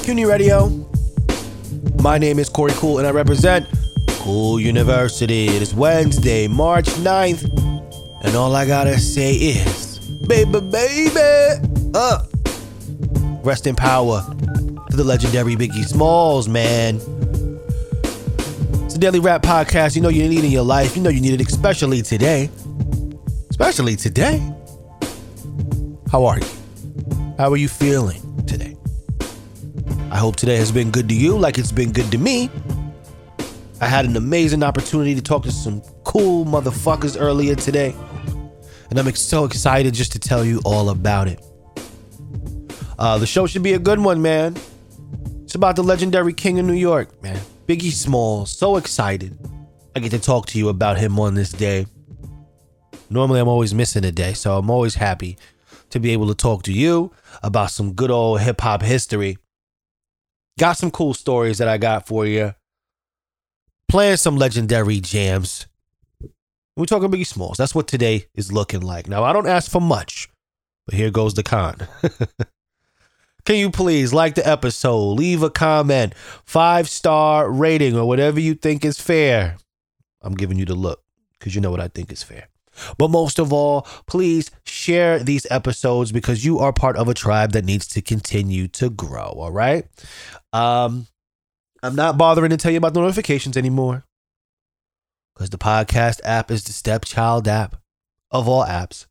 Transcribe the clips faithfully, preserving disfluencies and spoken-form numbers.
CUNY Radio. My name is Corey Cool and I represent Cool University. It is Wednesday, March ninth, and all I gotta say is, baby, baby, uh, rest in power to the legendary Biggie Smalls, man. It's a daily rap podcast you know you need in your life. You know you need it, especially today. Especially today. How are you? How are you feeling today? I hope today has been good to you like it's been good to me. I had an amazing opportunity to talk to some cool motherfuckers earlier today, and I'm so excited just to tell you all about it. Uh, the show should be a good one, man. It's about the legendary king of New York, man. Biggie Smalls. So excited I get to talk to you about him on this day. Normally I'm always missing a day, so I'm always happy to be able to talk to you about some good old hip hop history. Got some cool stories that I got for you. Playing some legendary jams. We're talking Biggie Smalls. That's what today is looking like. Now, I don't ask for much, but here goes the con. Can you please like the episode, leave a comment, five-star rating, or whatever you think is fair? I'm giving you the look because you know what I think is fair. But most of all, please share these episodes because you are part of a tribe that needs to continue to grow, all right? Um, I'm not bothering to tell you about the notifications anymore because the podcast app is the stepchild app of all apps,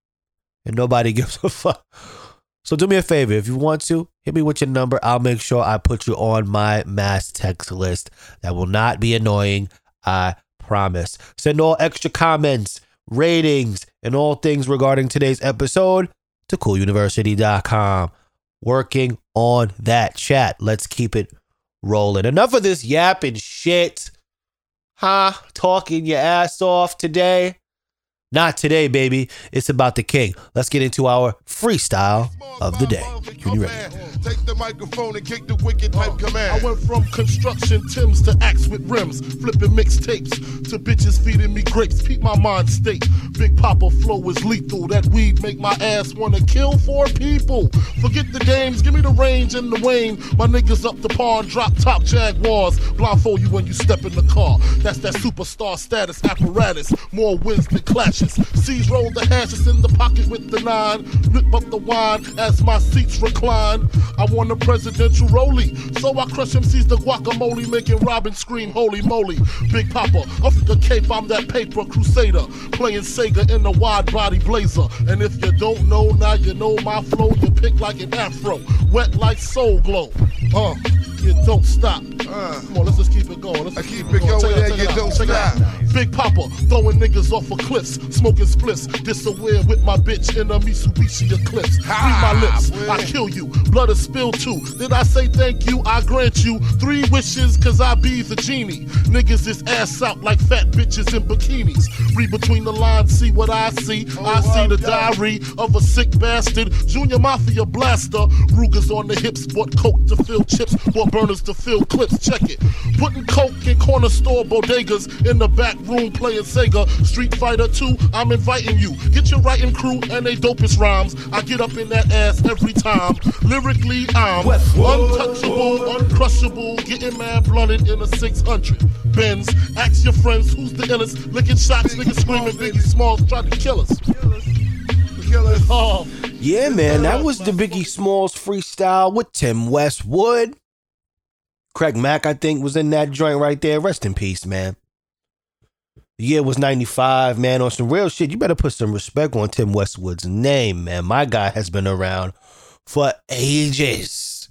and nobody gives a fuck. So do me a favor. If you want to, hit me with your number. I'll make sure I put you on my mass text list. That will not be annoying. I promise. Send all extra comments, ratings, and all things regarding today's episode to cool university dot com. Working on that chat. Let's keep it rolling. Enough of this yapping shit. Huh? Talking your ass off today? Not today, baby. It's about the king. Let's get into our freestyle of the day. CUNY Radio. Take the microphone and kick the wicked type command. I went from construction Timbs to axe with rims, flipping mixtapes to bitches feeding me grapes. Keep my mind state. Big Papa flow is lethal. That weed make my ass wanna kill four people. Forget the games, give me the range and the wane. My niggas up the pawn, drop top Jaguars. Blindfold you when you step in the car. That's that superstar status apparatus. More wins than clashes. C's roll the hashes in the pocket with the nine. Rip up the wine as my seats recline. I want a presidential rollie, so I crush M C's the guacamole, making Robin scream, holy moly. Big Papa, off the cape, I'm that paper crusader, playing Sega in a wide body blazer. And if you don't know, now you know my flow. You pick like an afro, wet like Soul Glow. Uh, you don't stop. Uh, Come on, let's just keep it going. Let's I keep, keep it going, going. there, you don't stop. Big Papa, throwing niggas off of cliffs, smoking spliffs, disaware with my bitch in a Mitsubishi Eclipse. Read my lips, I kill you, blood is spilled too. Did I say thank you? I grant you three wishes, cause I be the genie. Niggas is ass out like fat bitches in bikinis. Read between the lines, see what I see. I see the diary of a sick bastard, Junior Mafia blaster. Rugers on the hips, bought coke to fill chips, bought burners to fill clips. Check it. Putting coke in corner store bodegas, in the back room playing Sega. Street Fighter two, I'm inviting you. Get your writing crew and they dopest rhymes. I get up in that ass every time. Lyrically, I'm untouchable, uncrushable, getting mad blunted in a six hundred. Benz, ask your friends who's the illest. Licking shots, niggas screaming Biggie Smalls tried to kill us. Kill us. Oh. Yeah, man, that was the Biggie Smalls freestyle with Tim Westwood. Craig Mack, I think, was in that joint right there. Rest in peace, man. The year was ninety-five, man. On some real shit, you better put some respect on Tim Westwood's name, man. My guy has been around for ages.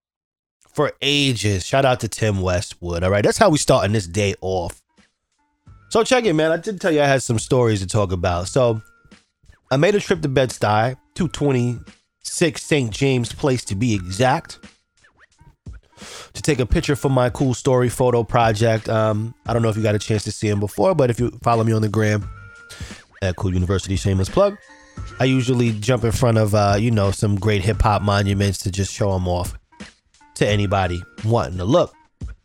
For ages. Shout out to Tim Westwood, all right? That's how we starting this day off. So check it, man. I did tell you I had some stories to talk about. So I made a trip to Bed-Stuy, two twenty-six Saint James Place to be exact, to take a picture for my cool story photo project. Um, I don't know if you got a chance to see him before, but if you follow me on the gram at Cool University, shameless plug, I usually jump in front of, uh, you know, some great hip hop monuments to just show them off to anybody wanting to look.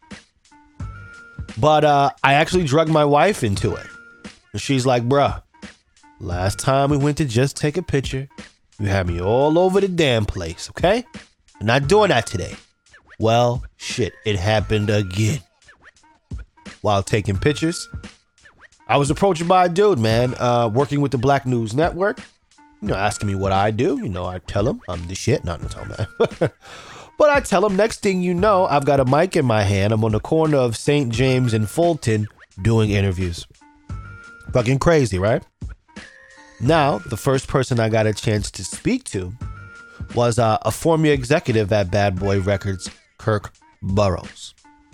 But uh, I actually drug my wife into it. And she's like, bruh, last time we went to just take a picture, you had me all over the damn place, okay? I'm not doing that today. Well, shit, it happened again. While taking pictures, I was approached by a dude, man, uh, working with the Black News Network. You know, asking me what I do. You know, I tell him I'm the shit. Not to tell him that. But I tell him, next thing you know, I've got a mic in my hand. I'm on the corner of Saint James and Fulton doing interviews. Fucking crazy, right? Now, the first person I got a chance to speak to was uh, a former executive at Bad Boy Records, Kirk Burroughs.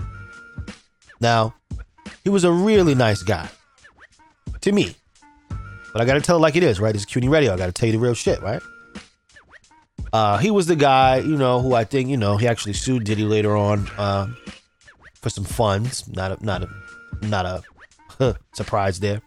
Now, he was a really nice guy. To me. But I gotta tell it like it is, right? It's C U N Y Radio. I gotta tell you the real shit, right? Uh, he was the guy, you know, who I think, you know, he actually sued Diddy later on uh, for some funds. Not a, not a, not a huh, surprise there.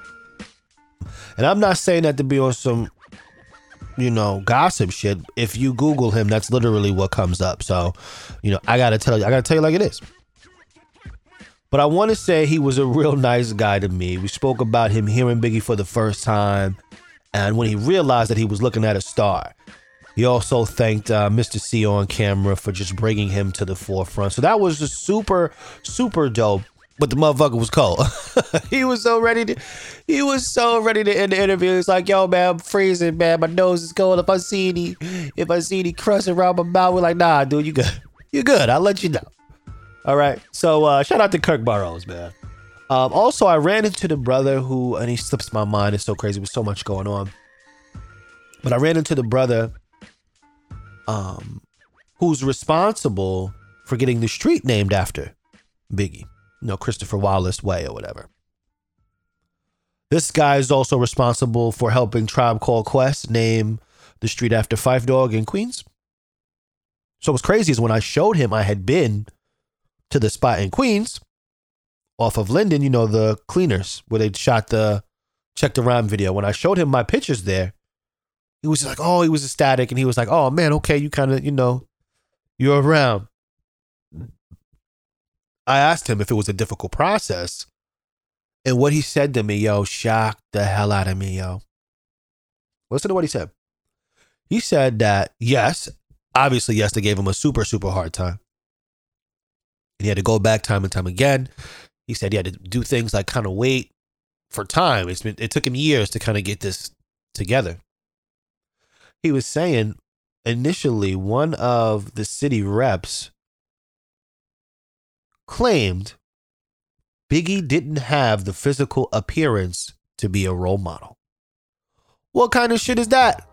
And I'm not saying that to be on some, you know, gossip shit. If you Google him, that's literally what comes up. So, you know, I gotta tell you, I gotta tell you like it is. But I want to say he was a real nice guy to me. We spoke about him hearing Biggie for the first time. And when he realized that he was looking at a star, he also thanked uh, Mister C on camera for just bringing him to the forefront. So that was just super, super dope. But the motherfucker was cold. He was so ready to, he was so ready to end the interview. He's like, yo, man, I'm freezing, man. My nose is cold. If I see any, if I see any crust around my mouth, we're like, nah, dude, you good. You good. I'll let you know. All right, so uh, shout out to Kirk Burroughs, man. Um, also, I ran into the brother who, and he slips my mind. It's so crazy. There's so much going on. But I ran into the brother um, who's responsible for getting the street named after Biggie. You know, Christopher Wallace Way or whatever. This guy is also responsible for helping Tribe Called Quest name the street after Phife Dawg in Queens. So what's crazy is when I showed him I had been to the spot in Queens off of Linden, you know, the cleaners where they shot the Check the Rhyme video. When I showed him my pictures there, he was like, oh, he was ecstatic. And he was like, oh man, okay, you kind of, you know, you're around. I asked him if it was a difficult process. And what he said to me, yo, shocked the hell out of me, yo. Listen to what he said. He said that, yes, obviously, yes, they gave him a super, super hard time. And he had to go back time and time again. He said he had to do things like kind of wait for time. It's been, it took him years to kind of get this together. He was saying initially one of the city reps claimed Biggie didn't have the physical appearance to be a role model. What kind of shit is that?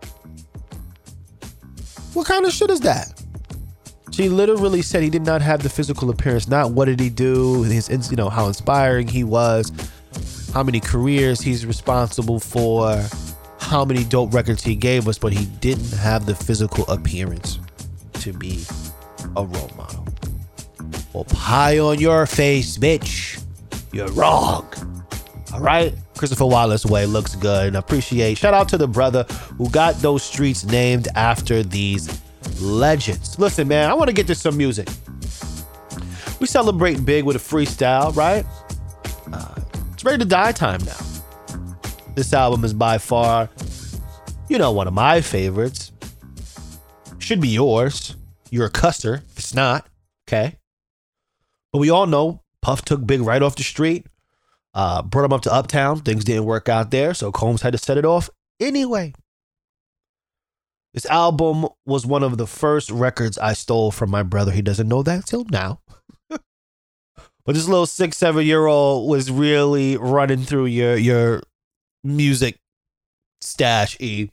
What kind of shit is that? She literally said he did not have the physical appearance. Not what did he do, his, you know, how inspiring he was, how many careers he's responsible for, how many dope records he gave us, but he didn't have the physical appearance to be a role model. Well, pie on your face, bitch. You're wrong. All right? Christopher Wallace Way looks good, and I appreciate. Shout out to the brother who got those streets named after these legends. Listen, man, I want to get to some music. We celebrate big with a freestyle, right? Uh, it's ready to die time now. This album is by far, you know, one of my favorites. Should be yours. You're a cusser if it's not, okay? But we all know Puff took Big right off the street, uh, brought him up to Uptown. Things didn't work out there, so Combs had to set it off anyway. This album was one of the first records I stole from my brother. He doesn't know that till now. But this little six, seven year old was really running through your, your music stash, E.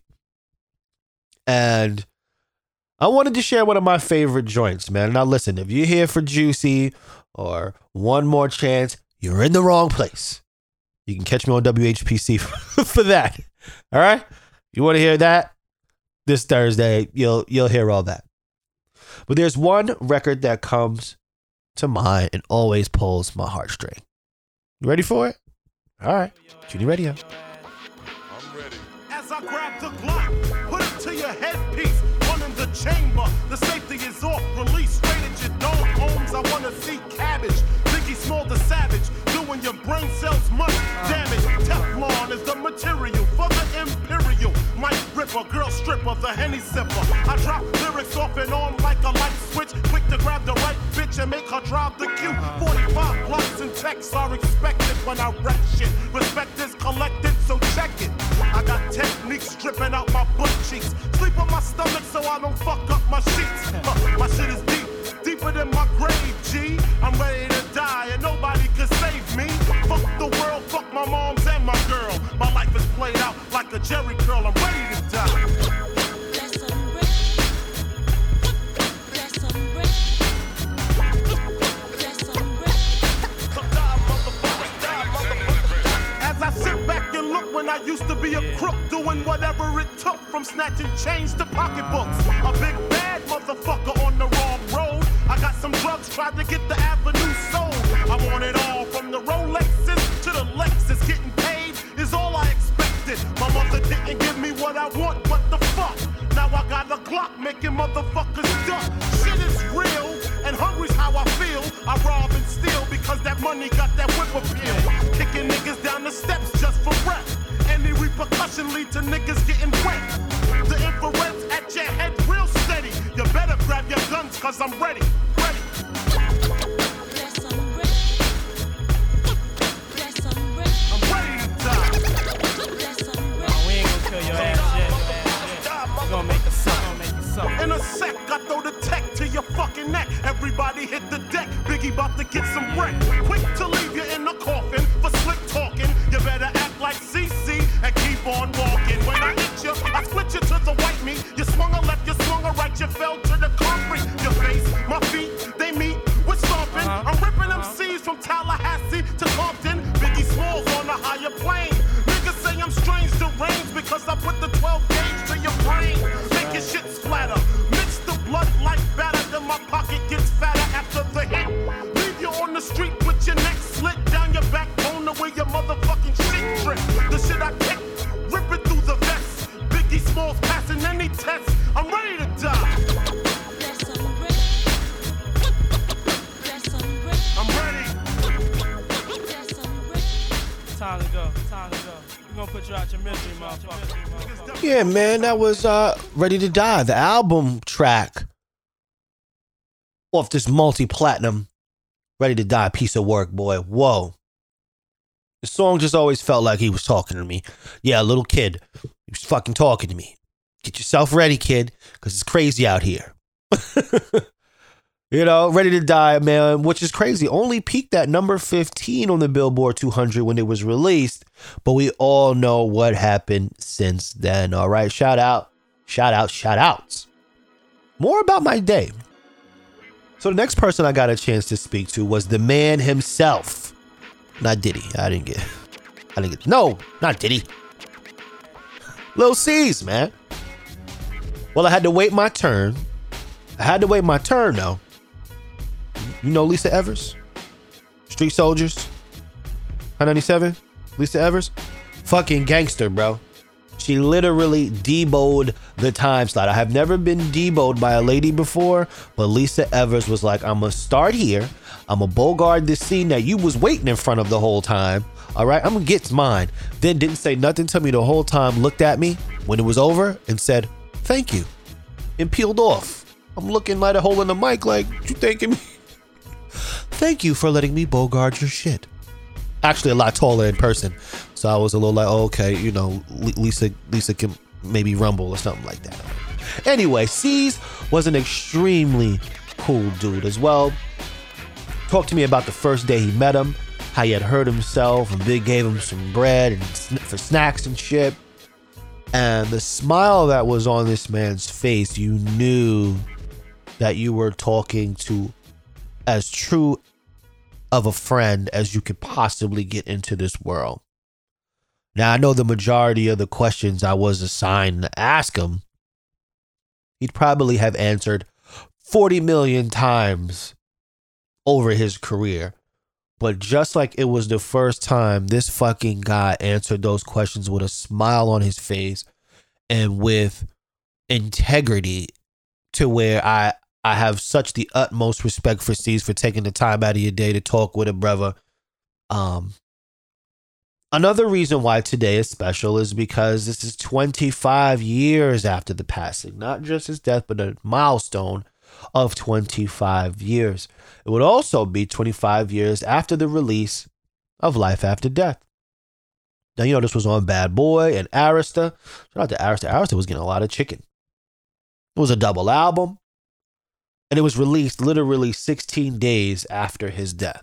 And I wanted to share one of my favorite joints, man. Now listen, if you're here for Juicy or One More Chance, you're in the wrong place. You can catch me on W H P C for that. All right? If you want to hear that, this Thursday, you'll you'll hear all that. But there's one record that comes to mind and always pulls my heartstring. You ready for it? All right. C U N Y Radio. I'm ready. As I grab the Glock, put it to your headpiece. One in the chamber. The safety is off. Release straight at your dome. Homes, I want to see cabbage. Biggie Small the Savage. Doing your brain cells much damage. Teflon is the material for the Imperial. Might rip Ripper, girl stripper, the Henny sipper. I drop lyrics off and on like a light switch, quick to grab the right bitch and make her drive the queue. forty-five blocks and texts are expected when I wreck shit. Respect is collected, so check it. I got techniques dripping out my butt cheeks. Sleep on my stomach so I don't fuck up my sheets. Uh, my shit is deep, deeper than my grave, G. I'm ready to die and nobody can save me. Fuck the world, fuck my moms and my girl. My life is played out like a Jerry curl. I'm ready to die. When I used to be a crook, doing whatever it took, from snatching chains to pocketbooks. A big bad motherfucker on the wrong road. I got some drugs, tried to get the avenue sold. I want it all, from the Rolexes to the Lexus. Getting paid is all I expected. My mother didn't give me what I want, what the fuck? Now I got a clock making motherfuckers duck. Shit is real, and hungry's how I feel. I rob and steal because that money got that whip appeal. Kicking niggas down the steps just for rep. Any repercussion lead to niggas getting wet. The infrared's at your head real steady. You better grab your guns cause I'm ready, ready. Yes, I'm ready. Yes, I'm ready. I'm ready to die. Yes, I'm ready. No, we ain't gonna kill your ass yet. We gonna make you suck, make you suck. In a sec, I throw the tech to your fucking neck. Everybody hit the deck. Biggie about to get some wreck. Quick to leave you in the coffin for slick talking. You better act like C C and keep on walking. When I hit you, I split you to the white meat. You swung a left, you swung a right, you fell to the concrete. Your face, my feet, they meet. We're stomping. Uh-huh. I'm ripping them C's from Tallahassee to Compton. Biggie Smalls on a higher plane. Niggas say I'm strange deranged because I put the twelve gauge to your brain. Make your shit splatter. Mix the blood like batter, then my pocket gets fatter after the hit. Leave you on the street with your neck slit down your backbone the way your motherfucking shit drip. The shit I kick, rip it through the vest. Biggie Smalls passing any test. I'm ready to die. Yes, I'm ready. Yes, I'm ready. I'm ready. Yes, I'm ready. Time to go, time to go. We're gonna put you out your misery, motherfucker. Yeah, man, that was uh, Ready to Die, the album track off this multi-platinum Ready to Die piece of work, boy. Whoa. The song just always felt like he was talking to me. Yeah, a little kid. He was fucking talking to me. Get yourself ready, kid, because it's crazy out here. You know, Ready to Die, man, which is crazy. Only peaked at number fifteen on the Billboard two hundred when it was released. But we all know what happened since then. All right, shout out, shout out, shout outs. More about my day. So the next person I got a chance to speak to was the man himself. Not Diddy. I didn't get, I didn't get, no, not Diddy. Lil C's, man. Well, I had to wait my turn. I had to wait my turn, though. You know Lisa Evers? Street Soldiers? one ninety-seven? Lisa Evers? Fucking gangster, bro. She literally deboed the time slot. I have never been deboed by a lady before, but Lisa Evers was like, I'm gonna start here. I'm gonna bogard this scene that you was waiting in front of the whole time. All right, I'm gonna get mine. Then didn't say nothing to me the whole time, looked at me when it was over and said, thank you, and peeled off. I'm looking like a hole in the mic like, you thanking me? Thank you for letting me bogard your shit. Actually, a lot taller in person. So I was a little like, oh, okay, you know, Lisa Lisa can maybe rumble or something like that. Anyway, C's was an extremely cool dude as well. Talked to me about the first day he met him, how he had hurt himself, and Big gave him some bread and for snacks and shit. And the smile that was on this man's face, you knew that you were talking to as true of a friend as you could possibly get into this world. Now, I know the majority of the questions I was assigned to ask him, he'd probably have answered forty million times over his career. But just like it was the first time, this fucking guy answered those questions with a smile on his face and with integrity, to where I, I have such the utmost respect for C's for taking the time out of your day to talk with a brother. Um, Another reason why today is special is because this is twenty-five years after the passing, not just his death, but a milestone of twenty-five years. It would also be twenty-five years after the release of Life After Death. Now, you know, this was on Bad Boy and Arista. Shout out to Arista. Arista was getting a lot of chicken. It was a double album, and it was released literally sixteen days after his death.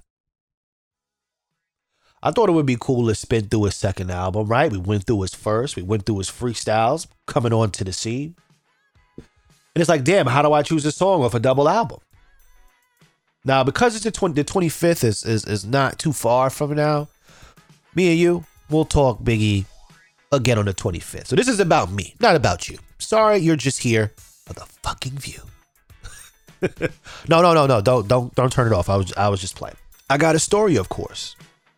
I thought it would be cool to spin through his second album, right? We went through his first. We went through his freestyles coming onto the scene. And it's like, damn, how do I choose a song off a double album? Now, because it's the, twenty, the twenty-fifth is, is, is not too far from now, me and you, we'll talk Biggie again on the twenty-fifth. So this is about me, not about you. Sorry, you're just here for the fucking view. no, no, no, no. Don't, don't, don't turn it off. I was, I was just playing. I got a story, of course.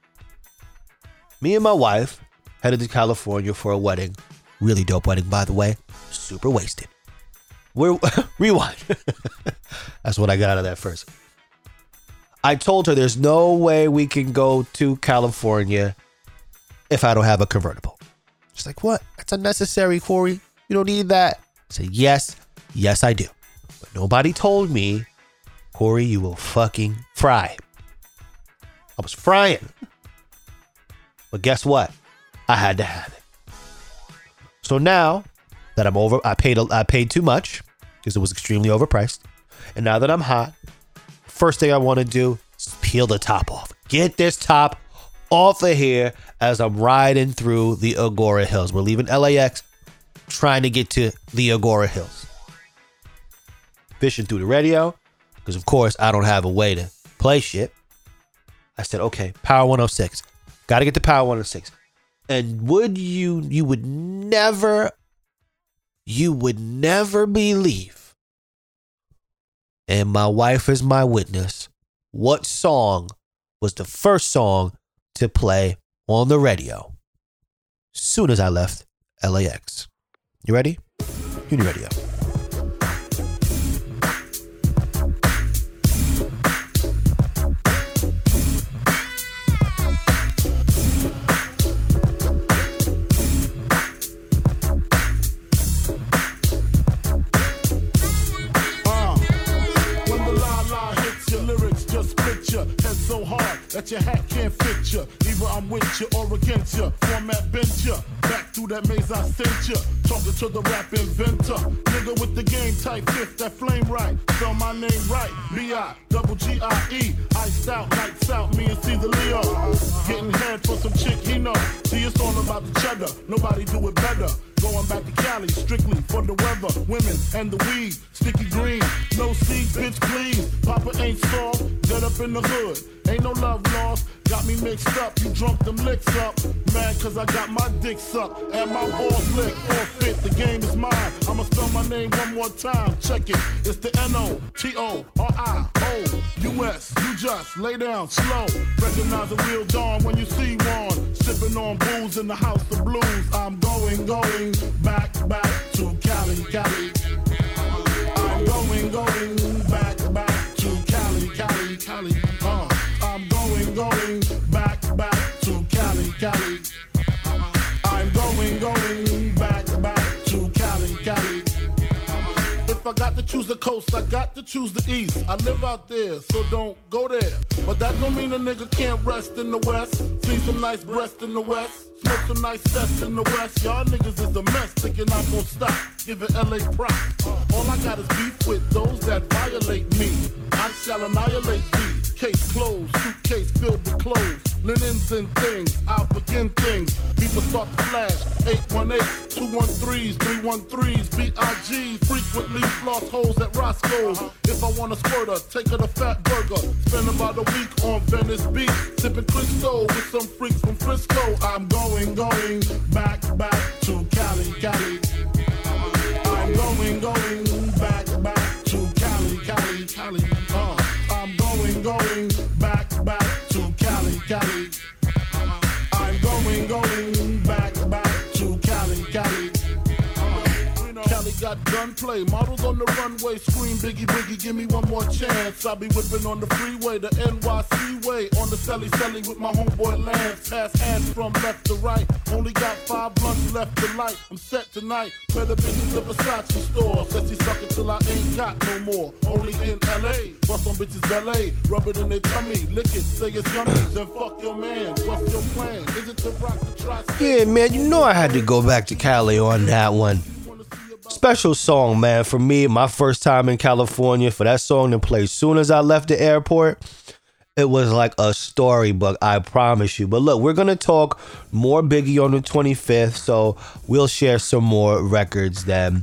Me and my wife headed to California for a wedding. Really dope wedding, by the way. Super wasted. We're rewind. That's what I got out of that first. I told her there's no way we can go to California if I don't have a convertible. She's like, what? That's unnecessary, Corey. You don't need that. I said, yes, yes, I do. But nobody told me, Corey, you will fucking fry. I was frying. But guess what? I had to have it. So now that I'm over, I paid I paid too much because it was extremely overpriced. And now that I'm hot, first thing I want to do is peel the top off. Get this top off of here as I'm riding through the Agora Hills. We're leaving L A X, trying to get to the Agora Hills. Fishing through the radio, because of course I don't have a way to play shit. I said, okay, Power one oh six. Got to get to Power one oh six. And would you, you would never, you would never believe, and my wife is my witness, what song was the first song to play on the radio soon as I left L A X. You ready? Uni Radio. That your hat can't fit you. Either I'm with you or against you. Format bent you. Back through that maze I sent you. Talking to the rap inventor. Nigga with the game type fifth, that flame right. Spell my name right. B I double G I E. Iced out, lights out, me and Caesar Leo. Getting head for some chick he know. See, it's all about the cheddar. Nobody do it better. Going back to Cali, strictly for the weather. Women and the weed, sticky green. No seeds, bitch, please. Papa ain't soft, dead up in the hood. Ain't no love lost, got me mixed up. You drunk them licks up. Mad cause I got my dick sucked. And my balls lick, forfeit, the game is mine. I'ma spell my name one more time, check it. It's the N O T O R I O U S. You just lay down slow. Recognize a real dawn when you see one. Sipping on booze in the house of blues. I'm going, going back, back to Cali, Cali. I'm going, going back, back to Cali, Cali, Cali. Uh, I'm going, going back, back to Cali, Cali. I'm going, going back, back to Cali, Cali. If I got to choose the coast, I got to choose the east. I live out there, so don't go there. But that don't mean a nigga can't rest in the west. See some nice breasts in the west. Smoke some nice sets in the west. Y'all niggas is a mess, thinking I'm gonna stop. Giving L A props. All I got is beef with those that violate me. I shall annihilate these. Case closed, suitcase filled with clothes. Linens and things, I'll begin things. People start to flash. eight one eight, two one threes, three one threes, B I G. Frequently floss holes at Roscoe's. If I want a squirter, take her to Fat Burger. Spend about a week on Venice Beach. Sipping Cristo with some freaks from Frisco. I'm going, going back, back to Cali, Cali. I'm going, going back, back to Cali, Cali, Cali. Uh, I'm going, going back, back to Cali, Cali. I'm going, going back, back to Cali, Cali. Uh, Cali got got gunplay. Models on the runway scream Biggie, Biggie, give me one more chance. I be whipping on the freeway, the N Y C way. On the celly, celly with my homeboy Lance. Pass hands from left to right. Only got five blunts left to light. I'm set tonight. Better visit the Versace store. Says he suck it till I ain't got no more. Only in L A. Bust on bitches ballet. Rub it in their tummy. Lick it, say it's yummy. Then fuck your man. What's your plan? Is it to rock the tri-state? Yeah, man, you know I had to go back to Cali on that one. Special song, man, for me, my first time in California, for that song to play as soon as I left the airport, it was like a storybook, I promise you. But look, we're going to talk more Biggie on the twenty-fifth, so we'll share some more records then.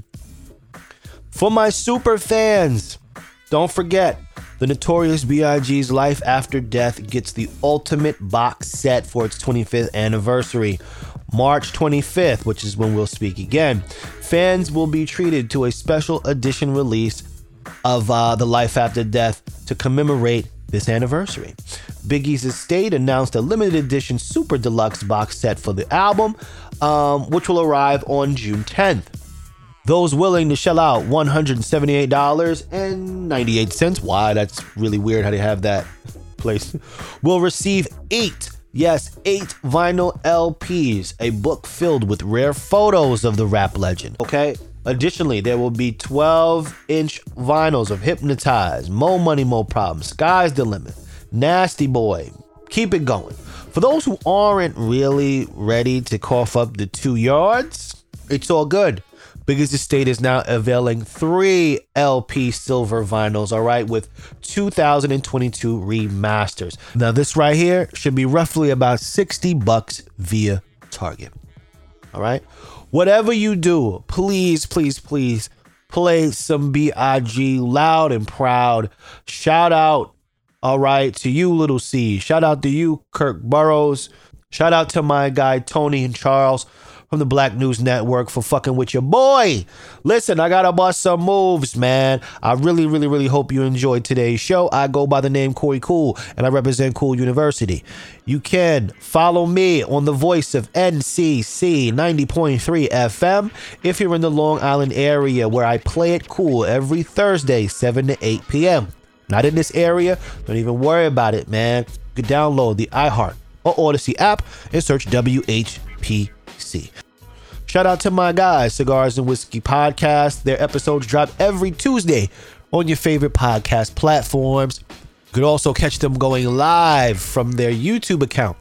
For my super fans, don't forget, the Notorious B I G's Life After Death gets the ultimate box set for its twenty-fifth anniversary. March twenty-fifth, which is when we'll speak again. Fans will be treated to a special edition release of uh, the Life After Death to commemorate this anniversary. Biggie's estate announced a limited edition super deluxe box set for the album, um, which will arrive on June tenth. Those willing to shell out one hundred seventy-eight dollars and ninety-eight cents, why, that's really weird how they have that placed, will receive eight Yes, eight vinyl L Ps, a book filled with rare photos of the rap legend, okay? Additionally, there will be twelve inch vinyls of Hypnotize, Mo Money, Mo Problems, Sky's the Limit, Nasty Boy, keep it going. For those who aren't really ready to cough up the two yards, it's all good. Biggie's estate is now availing three L P silver vinyls, all right, with two thousand twenty-two remasters. Now, this right here should be roughly about sixty bucks via Target, all right? Whatever you do, please, please, please play some B I G loud and proud. Shout out, all right, to you, Little C. Shout out to you, Kirk Burrows. Shout out to my guy, Tony and Charles from the Black News Network for fucking with your boy. Listen, I gotta bust some moves, man. I really, really, really hope you enjoyed today's show. I go by the name Corey Cool, and I represent Cool University. You can follow me on the voice of N C C ninety point three F M if you're in the Long Island area, where I play it cool every Thursday, seven to eight p.m. Not in this area? Don't even worry about it, man. You can download the iHeart or Odyssey app and search W H P C. Shout out to my guys, Cigars and Whiskey Podcast. Their episodes drop every Tuesday on your favorite podcast platforms. You could also catch them going live from their YouTube account,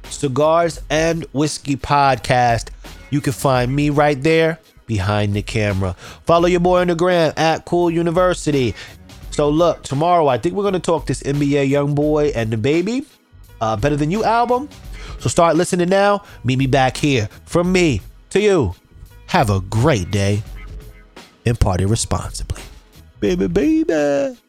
Cigars and Whiskey Podcast. You can find me right there behind the camera. Follow your boy on the gram at Cool University. So look, tomorrow I think we're going to talk this N B A YoungBoy and the Baby uh, Better Than You album. So start listening now. Meet me back here. From me to you. Have a great day and party responsibly. Baby, baby.